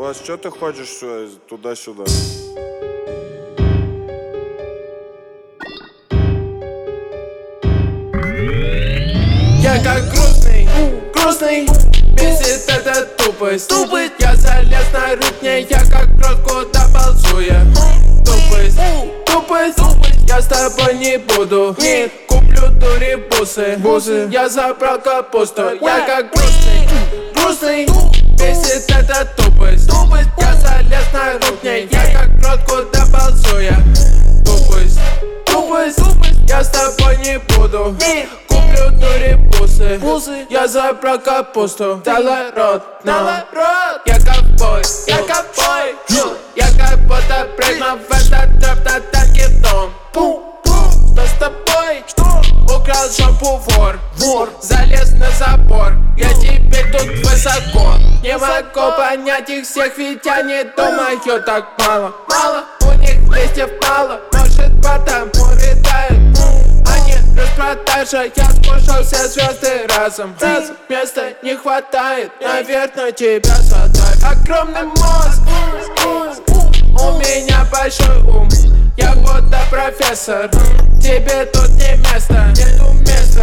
Вас что ты хочешь туда-сюда? Я как грустный, бесит эта тупость. Я залез на рыбне, я как крот, куда ползу я. Тупость, я с тобой не буду. Куплю дури бусы, я забрал капусту. Я как грустный, бесит эта тупость. Я залез на рыбне, я как крот, куда ползу я. Тупость, я с тобой не буду. Куплю дури бусы, я забрал капусту. Дала рот, я ковбой, я как будто прыгнул в этот трэп на танке в дом. Что с тобой? Украл жопу вор, залез на забор. Я теперь тут высоко. Не могу понять их всех, ведь я не думаю так мало. У них листьев мало, может потому летают. Они распродажа, я скушал все звезды разом. Места не хватает, наверное тебя сотает. Огромный мозг, у меня большой ум. Я будто профессор, тебе тут не место. Нету места.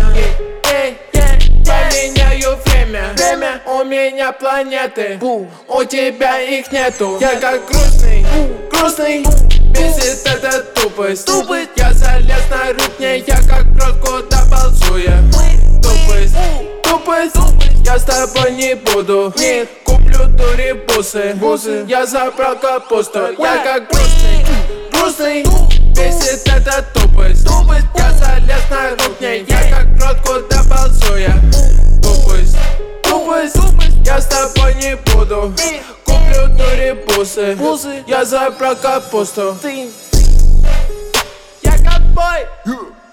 Поменяю время, у меня планеты, у тебя их нету. Я как грустный, бесит эта тупость. Я залез на рыбне, я как крот, куда ползу я. Тупость, я с тобой не буду. Куплю дури бусы, я забрал капусту. Я как грустный, бесит эта тупость. Я залез на рыбне, я как крот, куда ползу я. Тупость, я с тобой не буду. Куплю дури бусы, я забрал капусту. Я ковбой.